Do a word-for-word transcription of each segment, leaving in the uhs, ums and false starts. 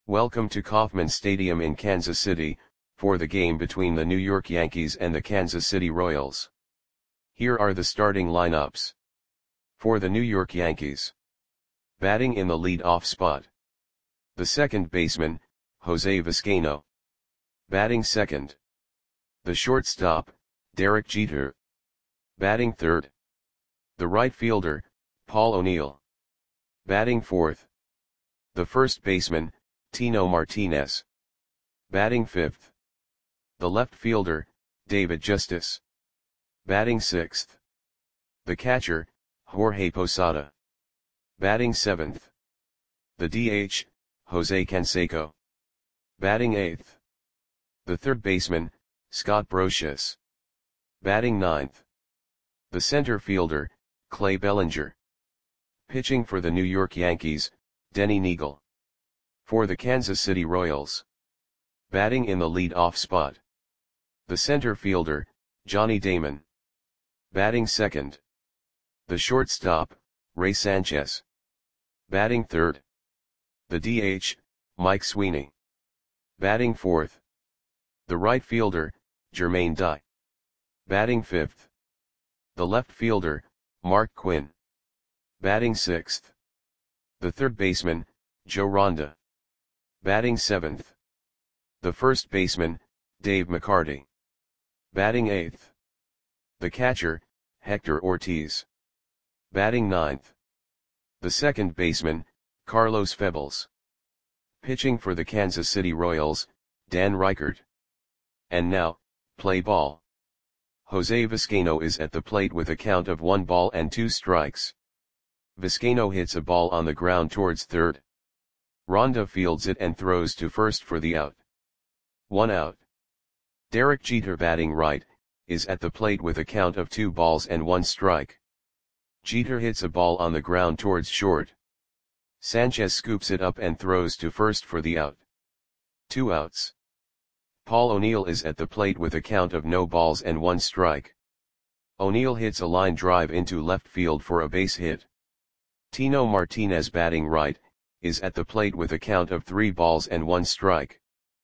Welcome to Kauffman Stadium in Kansas City, for the game between the New York Yankees and the Kansas City Royals. Here are the starting lineups. For the New York Yankees. Batting in the lead-off spot. The second baseman, Jose Vizcaino. Batting second. The shortstop, Derek Jeter. Batting third. The right fielder, Paul O'Neill. Batting fourth. The first baseman, Tino Martinez. Batting fifth. The left fielder, David Justice. Batting sixth. The catcher, Jorge Posada. Batting seventh. The D H, Jose Canseco. Batting eighth. The third baseman, Scott Brosius. Batting ninth. The center fielder, Clay Bellinger. Pitching for the New York Yankees, Denny Neagle. For the Kansas City Royals. Batting in the lead-off spot. The center fielder, Johnny Damon. Batting second. The shortstop, Ray Sanchez. Batting third. The D H, Mike Sweeney. Batting fourth. The right fielder, Jermaine Dye. Batting fifth. The left fielder, Mark Quinn. Batting sixth. The third baseman, Joe Ronda. Batting seventh. The first baseman, Dave McCarty. Batting eighth. The catcher, Hector Ortiz. Batting ninth. The second baseman, Carlos Febles. Pitching for the Kansas City Royals, Dan Reichert. And now, play ball. Jose Vizcaino is at the plate with a count of one ball and two strikes. Vizcaino hits a ball on the ground towards third. Ronda fields it and throws to first for the out. One out. Derek Jeter, batting right, is at the plate with a count of two balls and one strike. Jeter hits a ball on the ground towards short. Sanchez scoops it up and throws to first for the out. Two outs. Paul O'Neill is at the plate with a count of no balls and one strike. O'Neill hits a line drive into left field for a base hit. Tino Martinez, batting right, is at the plate with a count of three balls and one strike.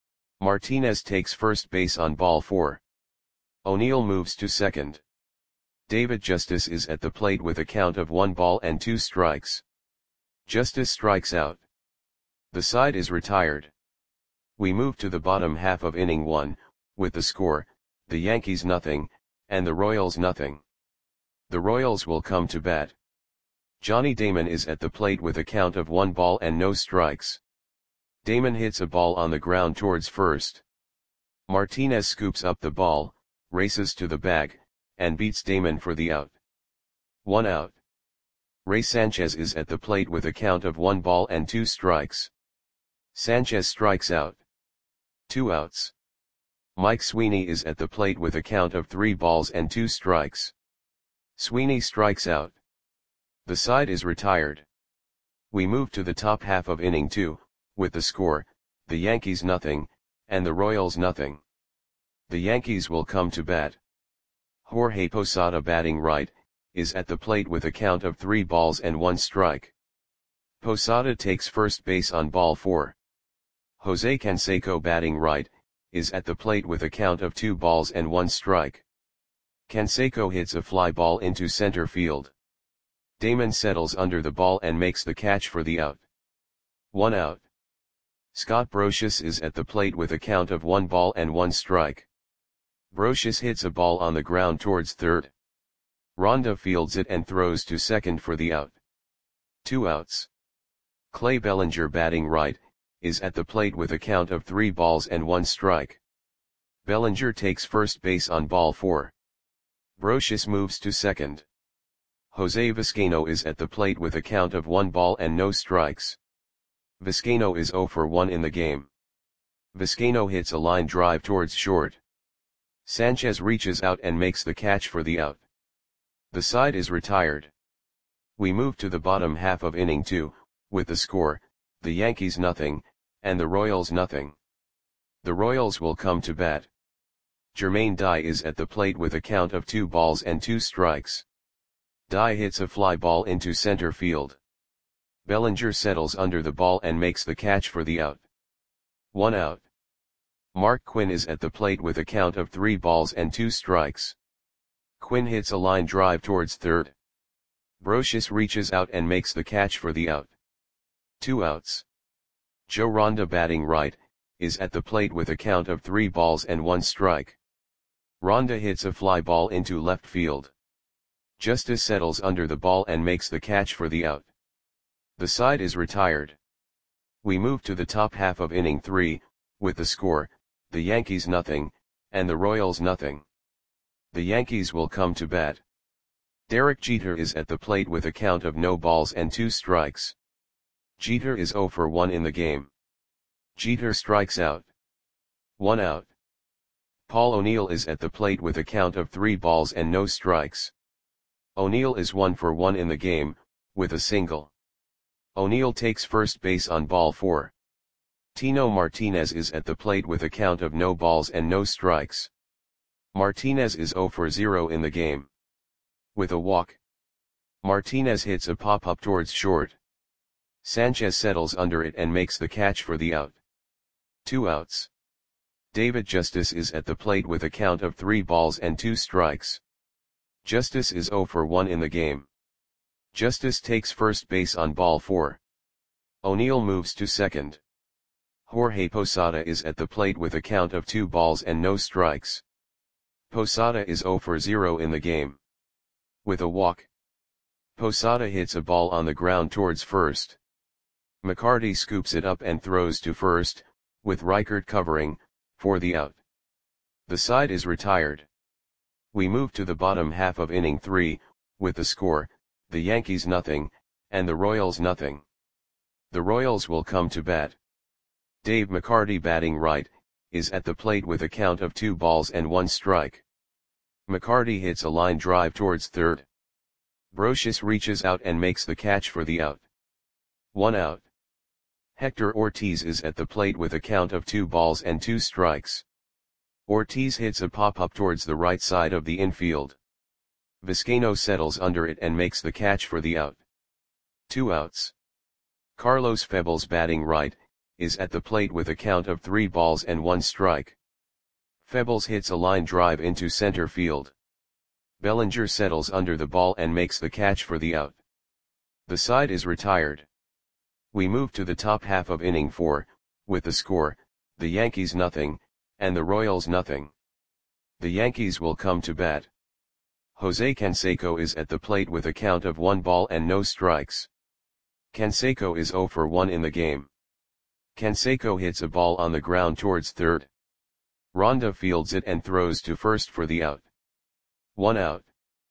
Martinez takes first base on ball four. O'Neill moves to second. David Justice is at the plate with a count of one ball and two strikes. Justice strikes out. The side is retired. We move to the bottom half of inning one, with the score, the Yankees nothing, and the Royals nothing. The Royals will come to bat. Johnny Damon is at the plate with a count of one ball and no strikes. Damon hits a ball on the ground towards first. Martinez scoops up the ball, races to the bag, and beats Damon for the out. One out. Ray Sanchez is at the plate with a count of one ball and two strikes. Sanchez strikes out. Two outs. Mike Sweeney is at the plate with a count of three balls and two strikes. Sweeney strikes out. The side is retired. We move to the top half of inning two, with the score, the Yankees nothing, and the Royals nothing. The Yankees will come to bat. Jorge Posada, batting right, is at the plate with a count of three balls and one strike. Posada takes first base on ball four. Jose Canseco, batting right, is at the plate with a count of two balls and one strike. Canseco hits a fly ball into center field. Damon settles under the ball and makes the catch for the out. One out. Scott Brosius is at the plate with a count of one ball and one strike. Brosius hits a ball on the ground towards third. Ronda fields it and throws to second for the out. Two outs. Clay Bellinger, batting right, is at the plate with a count of three balls and one strike. Bellinger takes first base on ball four. Brosius moves to second. Jose Vizcaino is at the plate with a count of one ball and no strikes. Vizcaino is zero for one in the game. Vizcaino hits a line drive towards short. Sanchez reaches out and makes the catch for the out. The side is retired. We move to the bottom half of inning two, with the score, the Yankees nothing, and the Royals nothing. The Royals will come to bat. Jermaine Dye is at the plate with a count of two balls and two strikes. Dye hits a fly ball into center field. Bellinger settles under the ball and makes the catch for the out. One out. Mark Quinn is at the plate with a count of three balls and two strikes. Quinn hits a line drive towards third. Brocious reaches out and makes the catch for the out. Two outs. Joe Ronda, batting right, is at the plate with a count of three balls and one strike. Ronda hits a fly ball into left field. Justice settles under the ball and makes the catch for the out. The side is retired. We move to the top half of inning three, with the score, the Yankees nothing, and the Royals nothing. The Yankees will come to bat. Derek Jeter is at the plate with a count of no balls and two strikes. Jeter is oh for one in the game. Jeter strikes out. One out. Paul O'Neill is at the plate with a count of three balls and no strikes. O'Neill is one for one in the game, with a single. O'Neill takes first base on ball four. Tino Martinez is at the plate with a count of no balls and no strikes. Martinez is oh for zero in the game. With a walk. Martinez hits a pop-up towards short. Sanchez settles under it and makes the catch for the out. Two outs. David Justice is at the plate with a count of three balls and two strikes. Justice is oh for one in the game. Justice takes first base on ball four. O'Neill moves to second. Jorge Posada is at the plate with a count of two balls and no strikes. Posada is oh for zero in the game. With a walk. Posada hits a ball on the ground towards first. McCarty scoops it up and throws to first, with Reichert covering, for the out. The side is retired. We move to the bottom half of inning three, with the score, the Yankees nothing, and the Royals nothing. The Royals will come to bat. Dave McCarty, batting right, is at the plate with a count of two balls and one strike. McCarty hits a line drive towards third. Brocious reaches out and makes the catch for the out. One out. Hector Ortiz is at the plate with a count of two balls and two strikes. Ortiz hits a pop-up towards the right side of the infield. Vizcaino settles under it and makes the catch for the out. Two outs. Carlos Febles, batting right, is at the plate with a count of three balls and one strike. Febles hits a line drive into center field. Bellinger settles under the ball and makes the catch for the out. The side is retired. We move to the top half of inning four, with the score, the Yankees nothing, and the Royals nothing. The Yankees will come to bat. Jose Canseco is at the plate with a count of one ball and no strikes. Canseco is oh for one in the game. Canseco hits a ball on the ground towards third. Ronda fields it and throws to first for the out. One out.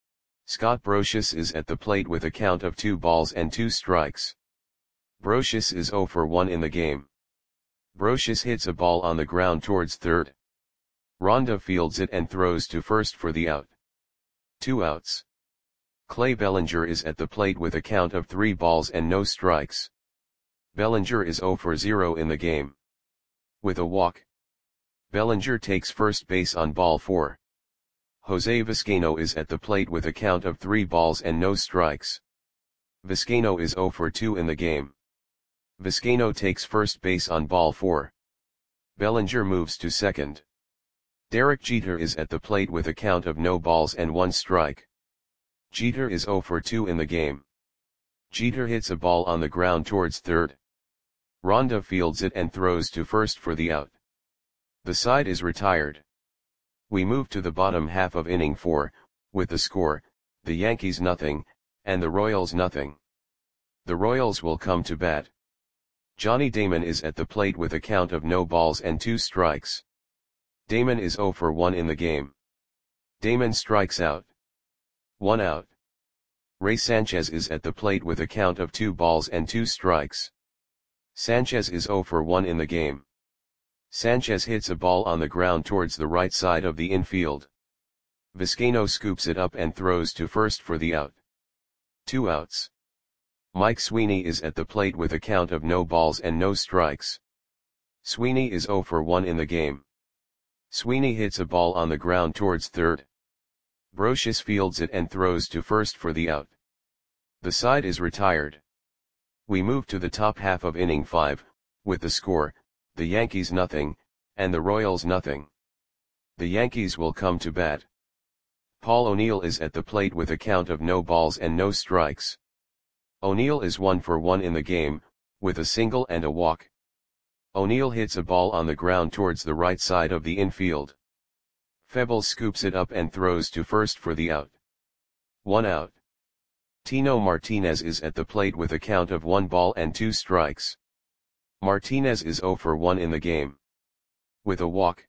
Scott Brocious is at the plate with a count of two balls and two strikes. Brocious is oh for one in the game. Brocious hits a ball on the ground towards third. Ronda fields it and throws to first for the out. Two outs. Clay Bellinger is at the plate with a count of three balls and no strikes. Bellinger is oh for zero in the game. With a walk. Bellinger takes first base on ball four. Jose Vizcaino is at the plate with a count of three balls and no strikes. Vizcaino is oh for two in the game. Vizcaino takes first base on ball four. Bellinger moves to second. Derek Jeter is at the plate with a count of no balls and one strike. Jeter is oh for two in the game. Jeter hits a ball on the ground towards third. Ronda fields it and throws to first for the out. The side is retired. We move to the bottom half of inning four, with the score, the Yankees nothing, and the Royals nothing. The Royals will come to bat. Johnny Damon is at the plate with a count of no balls and two strikes. Damon is oh for one in the game. Damon strikes out. One out. Ray Sanchez is at the plate with a count of two balls and two strikes. Sanchez is oh for one in the game. Sanchez hits a ball on the ground towards the right side of the infield. Vizcaino scoops it up and throws to first for the out. Two outs. Mike Sweeney is at the plate with a count of no balls and no strikes. Sweeney is oh for one in the game. Sweeney hits a ball on the ground towards third. Brocious fields it and throws to first for the out. The side is retired. We move to the top half of inning five, with the score, the Yankees nothing, and the Royals nothing. The Yankees will come to bat. Paul O'Neill is at the plate with a count of no balls and no strikes. O'Neill is one for one in the game, with a single and a walk. O'Neill hits a ball on the ground towards the right side of the infield. Febbles scoops it up and throws to first for the out. One out. Tino Martinez is at the plate with a count of one ball and two strikes. Martinez is zero for one in the game. With a walk.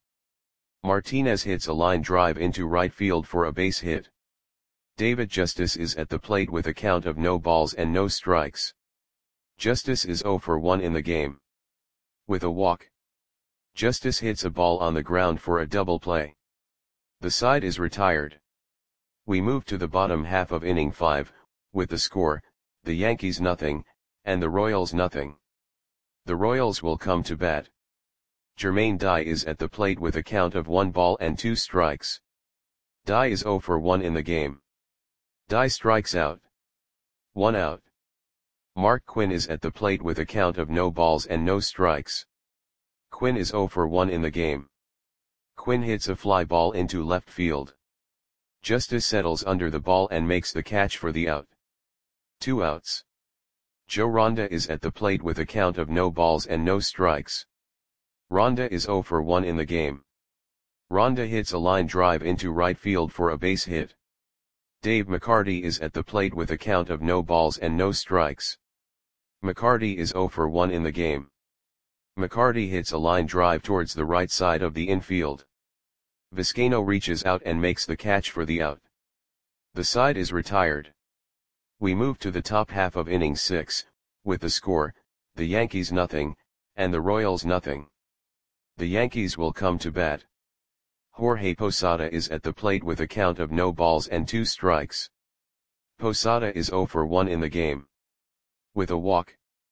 Martinez hits a line drive into right field for a base hit. David Justice is at the plate with a count of no balls and no strikes. Justice is zero for one in the game. With a walk. Justice hits a ball on the ground for a double play. The side is retired. We move to the bottom half of inning five, with the score, the Yankees nothing, and the Royals nothing. The Royals will come to bat. Jermaine Dye is at the plate with a count of one ball and two strikes. Dye is zero for one in the game. Dye strikes out. One out. Mark Quinn is at the plate with a count of no balls and no strikes. Quinn is zero for one in the game. Quinn hits a fly ball into left field. Justice settles under the ball and makes the catch for the out. Two outs. Joe Ronda is at the plate with a count of no balls and no strikes. Ronda is zero for one in the game. Ronda hits a line drive into right field for a base hit. Dave McCarty is at the plate with a count of no balls and no strikes. McCarty is zero for one in the game. McCarty hits a line drive towards the right side of the infield. Vizcaino reaches out and makes the catch for the out. The side is retired. We move to the top half of inning six, with the score, the Yankees nothing, and the Royals nothing. The Yankees will come to bat. Jorge Posada is at the plate with a count of no balls and two strikes. Posada is zero for one in the game. With a walk.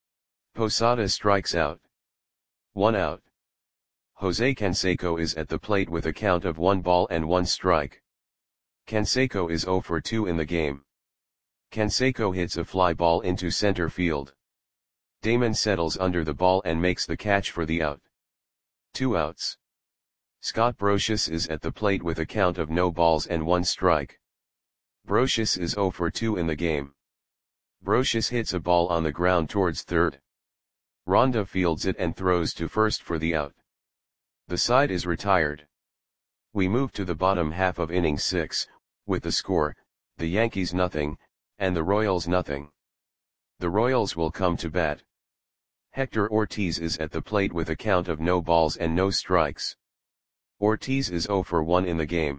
Posada strikes out. One out. Jose Canseco is at the plate with a count of one ball and one strike. Canseco is zero for two in the game. Canseco hits a fly ball into center field. Damon settles under the ball and makes the catch for the out. Two outs. Scott Brosius is at the plate with a count of no balls and one strike. Brosius is zero for two in the game. Brosius hits a ball on the ground towards third. Ronda fields it and throws to first for the out. The side is retired. We move to the bottom half of inning six, with the score, the Yankees nothing, and the Royals nothing. The Royals will come to bat. Hector Ortiz is at the plate with a count of no balls and no strikes. Ortiz is zero for one in the game.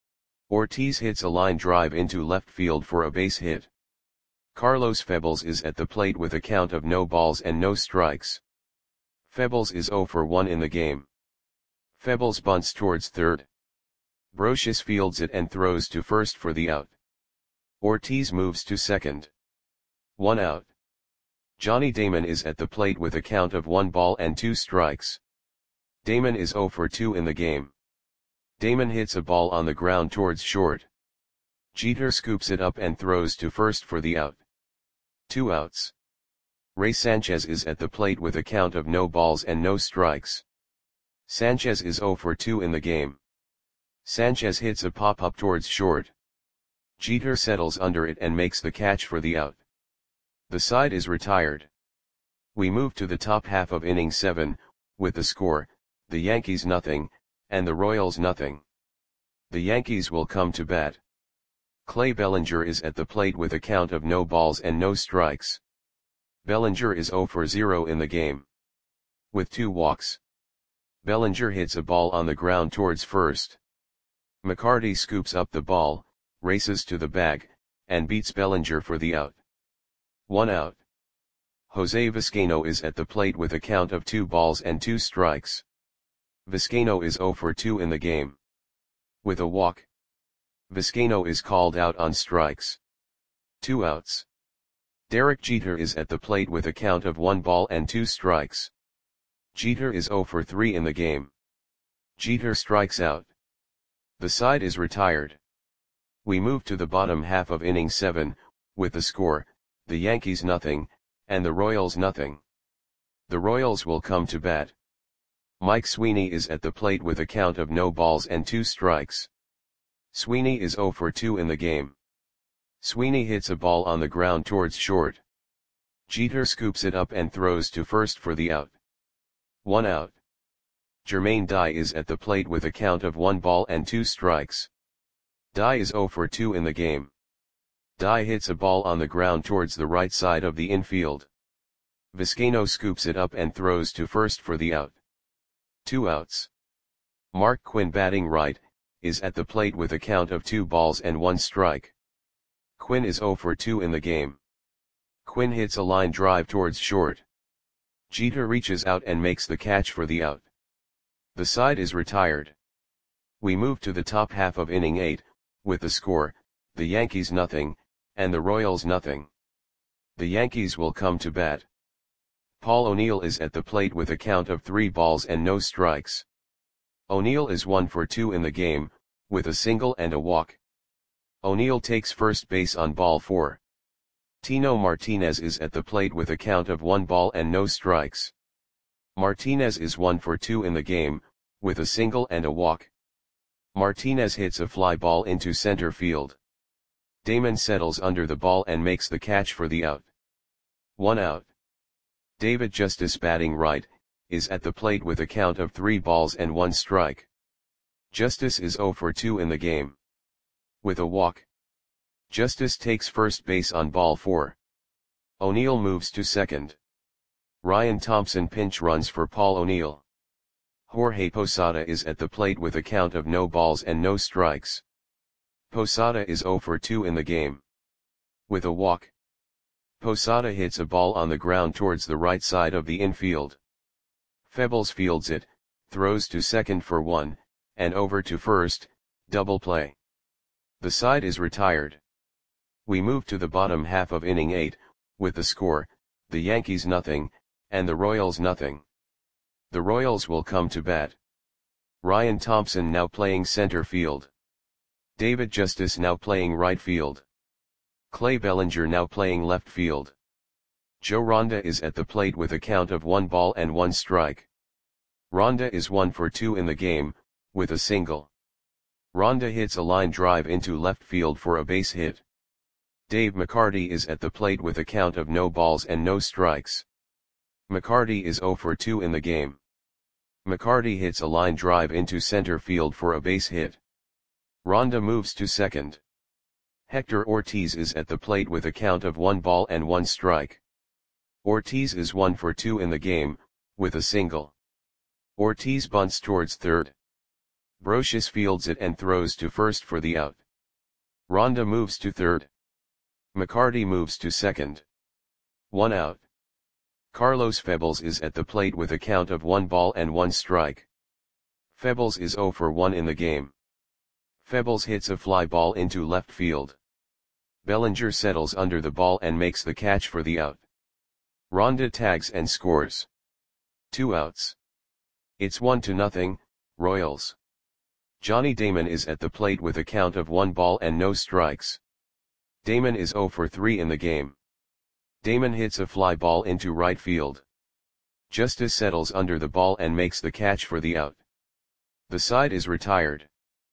Ortiz hits a line drive into left field for a base hit. Carlos Febbles is at the plate with a count of no balls and no strikes. Febbles is zero for one in the game. Febbles bunts towards third. Brosius fields it and throws to first for the out. Ortiz moves to second. One out. Johnny Damon is at the plate with a count of one ball and two strikes. Damon is zero for two in the game. Damon hits a ball on the ground towards short. Jeter scoops it up and throws to first for the out. Two outs. Ray Sanchez is at the plate with a count of no balls and no strikes. Sanchez is zero for two in the game. Sanchez hits a pop-up towards short. Jeter settles under it and makes the catch for the out. The side is retired. We move to the top half of inning seven, with the score, the Yankees nothing, and the Royals nothing. The Yankees will come to bat. Clay Bellinger is at the plate with a count of no balls and no strikes. Bellinger is zero for zero in the game. With two walks. Bellinger hits a ball on the ground towards first. McCarty scoops up the ball, races to the bag, and beats Bellinger for the out. One out. Jose Vizcaino is at the plate with a count of two balls and two strikes. Vizcaino is zero for two in the game. With a walk. Vizcaino is called out on strikes. Two outs. Derek Jeter is at the plate with a count of one ball and two strikes. Jeter is zero for three in the game. Jeter strikes out. The side is retired. We move to the bottom half of inning seven, with the score, the Yankees nothing, and the Royals nothing. The Royals will come to bat. Mike Sweeney is at the plate with a count of no balls and two strikes. Sweeney is zero for two in the game. Sweeney hits a ball on the ground towards short. Jeter scoops it up and throws to first for the out. One out. Jermaine Dye is at the plate with a count of one ball and two strikes. Dye is zero for two in the game. Dye hits a ball on the ground towards the right side of the infield. Vizcaino scoops it up and throws to first for the out. Two outs. Mark Quinn, batting right, is at the plate with a count of two balls and one strike. Quinn is zero for two in the game. Quinn hits a line drive towards short. Jeter reaches out and makes the catch for the out. The side is retired. We move to the top half of inning eight, with the score, the Yankees nothing, and the Royals nothing. The Yankees will come to bat. Paul O'Neill is at the plate with a count of three balls and no strikes. O'Neill is one for two in the game, with a single and a walk. O'Neill takes first base on ball four. Tino Martinez is at the plate with a count of one ball and no strikes. Martinez is one for two in the game, with a single and a walk. Martinez hits a fly ball into center field. Damon settles under the ball and makes the catch for the out. One out. David Justice, batting right, is at the plate with a count of three balls and one strike. Justice is zero for two in the game. With a walk. Justice takes first base on ball four. O'Neill moves to second. Ryan Thompson pinch runs for Paul O'Neill. Jorge Posada is at the plate with a count of no balls and no strikes. Posada is zero for two in the game. With a walk. Posada hits a ball on the ground towards the right side of the infield. Febles fields it, throws to second for one, and over to first, double play. The side is retired. We move to the bottom half of inning eight, with the score, the Yankees nothing, and the Royals nothing. The Royals will come to bat. Ryan Thompson now playing center field. David Justice now playing right field. Clay Bellinger now playing left field. Joe Ronda is at the plate with a count of one ball and one strike. Ronda is one for two in the game, with a single. Ronda hits a line drive into left field for a base hit. Dave McCarty is at the plate with a count of no balls and no strikes. McCarty is zero for two in the game. McCarty hits a line drive into center field for a base hit. Ronda moves to second. Hector Ortiz is at the plate with a count of one ball and one strike. Ortiz is one for two in the game, with a single. Ortiz bunts towards third. Brocious fields it and throws to first for the out. Ronda moves to third. McCarty moves to second. One out. Carlos Febles is at the plate with a count of one ball and one strike. Febles is zero for one in the game. Febles hits a fly ball into left field. Bellinger settles under the ball and makes the catch for the out. Ronda tags and scores. Two outs. It's one to nothing, Royals. Johnny Damon is at the plate with a count of one ball and no strikes. Damon is zero for three in the game. Damon hits a fly ball into right field. Justice settles under the ball and makes the catch for the out. The side is retired.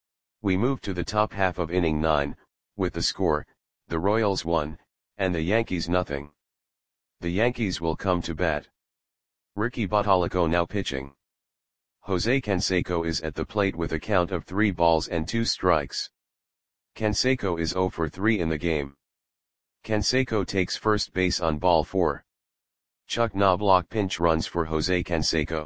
We move to the top half of inning nine, with the score, the Royals one, and the Yankees nothing. The Yankees will come to bat. Ricky Bottalico now pitching. Jose Canseco is at the plate with a count of three balls and two strikes. Canseco is zero for three in the game. Canseco takes first base on ball four. Chuck Knobloch pinch runs for Jose Canseco.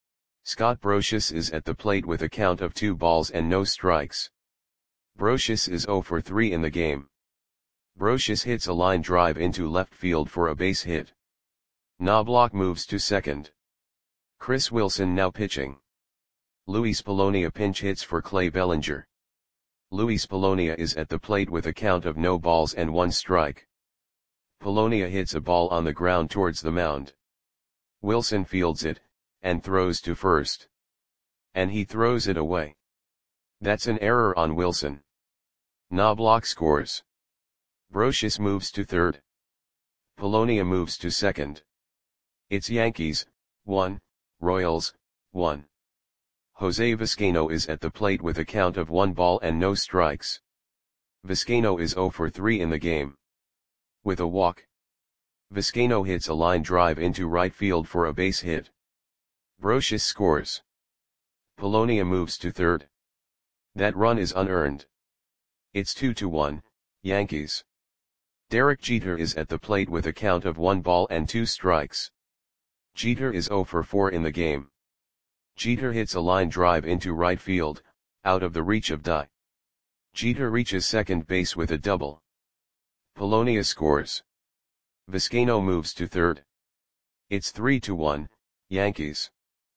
Scott Brocious is at the plate with a count of two balls and no strikes. Brocious is zero for three in the game. Brocious hits a line drive into left field for a base hit. Knobloch moves to second. Chris Wilson now pitching. Luis Polonia pinch hits for Clay Bellinger. Luis Polonia is at the plate with a count of no balls and one strike. Polonia hits a ball on the ground towards the mound. Wilson fields it, and throws to first. And he throws it away. That's an error on Wilson. Knobloch scores. Brocious moves to third. Polonia moves to second. It's Yankees, one, Royals, one. Jose Vizcaino is at the plate with a count of one ball and no strikes. Vizcaino is zero for three in the game. With a walk, Vizcaino hits a line drive into right field for a base hit. Brosius scores. Polonia moves to third. That run is unearned. It's two to one, Yankees. Derek Jeter is at the plate with a count of one ball and two strikes. Jeter is zero for four in the game. Jeter hits a line drive into right field, out of the reach of Dye. Jeter reaches second base with a double. Polonia scores. Vizcaino moves to third. It's three to one, Yankees.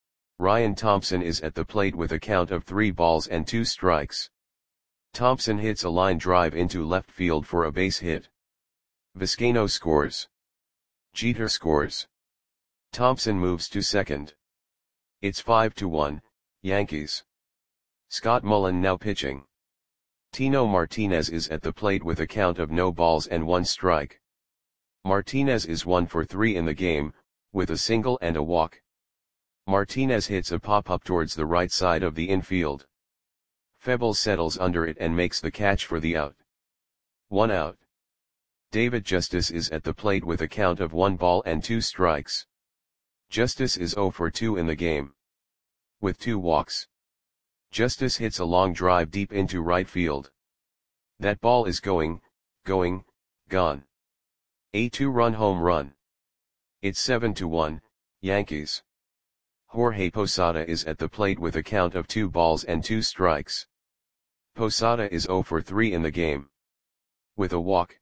Ryan Thompson is at the plate with a count of three balls and two strikes. Thompson hits a line drive into left field for a base hit. Vizcaino scores. Jeter scores. Thompson moves to second. It's five to one, Yankees. Scott Mullen now pitching. Tino Martinez is at the plate with a count of no balls and one strike. Martinez is one for three in the game, with a single and a walk. Martinez hits a pop-up towards the right side of the infield. Febles settles under it and makes the catch for the out. One out. David Justice is at the plate with a count of one ball and two strikes. Justice is zero for two in the game. With two walks, Justice hits a long drive deep into right field. That ball is going, going, gone. A two-run home run. It's seven to one, Yankees. Jorge Posada is at the plate with a count of two balls and two strikes. Posada is zero for three in the game. With a walk,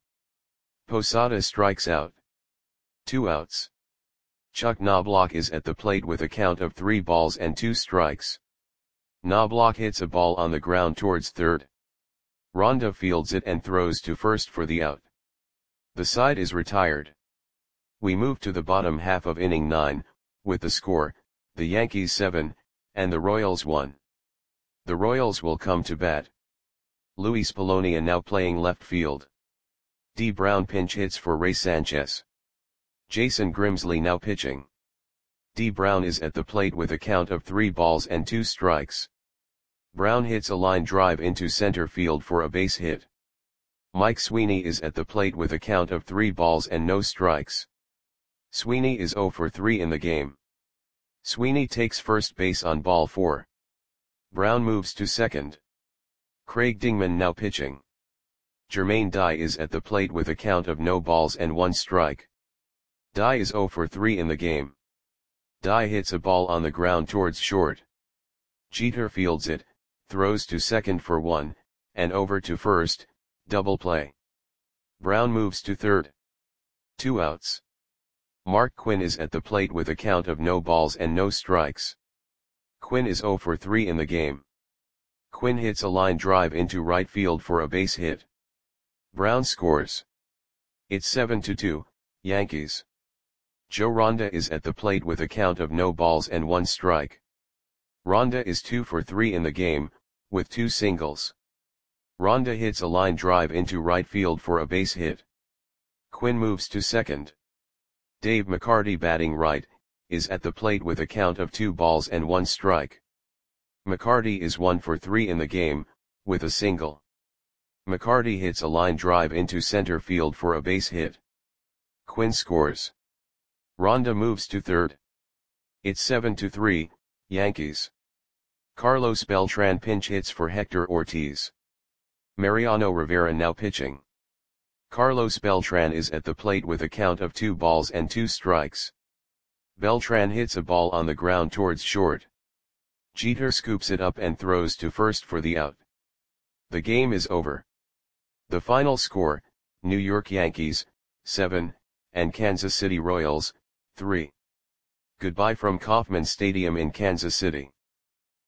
Posada strikes out. Two outs. Chuck Knobloch is at the plate with a count of three balls and two strikes. Knobloch hits a ball on the ground towards third. Ronda fields it and throws to first for the out. The side is retired. We move to the bottom half of inning nine, with the score, the Yankees seven, and the Royals one. The Royals will come to bat. Luis Polonia now playing left field. D. Brown pinch hits for Ray Sanchez. Jason Grimsley now pitching. D. Brown is at the plate with a count of three balls and two strikes. Brown hits a line drive into center field for a base hit. Mike Sweeney is at the plate with a count of three balls and no strikes. Sweeney is zero for three in the game. Sweeney takes first base on ball four. Brown moves to second. Craig Dingman now pitching. Jermaine Dye is at the plate with a count of no balls and one strike. Dye is zero for three in the game. Dye hits a ball on the ground towards short. Jeter fields it, throws to second for one, and over to first, double play. Brown moves to third. Two outs. Mark Quinn is at the plate with a count of no balls and no strikes. Quinn is zero for three in the game. Quinn hits a line drive into right field for a base hit. Brown scores. It's seven to two, Yankees. Joe Ronda is at the plate with a count of no balls and one strike. Ronda is two for three in the game, with two singles. Ronda hits a line drive into right field for a base hit. Quinn moves to second. Dave McCarty batting right, is at the plate with a count of two balls and one strike. McCarty is one for three in the game, with a single. McCarty hits a line drive into center field for a base hit. Quinn scores. Ronda moves to third. It's seven to three, Yankees. Carlos Beltran pinch hits for Hector Ortiz. Mariano Rivera now pitching. Carlos Beltran is at the plate with a count of two balls and two strikes. Beltran hits a ball on the ground towards short. Jeter scoops it up and throws to first for the out. The game is over. The final score, New York Yankees, seven, and Kansas City Royals, three. Goodbye from Kauffman Stadium in Kansas City.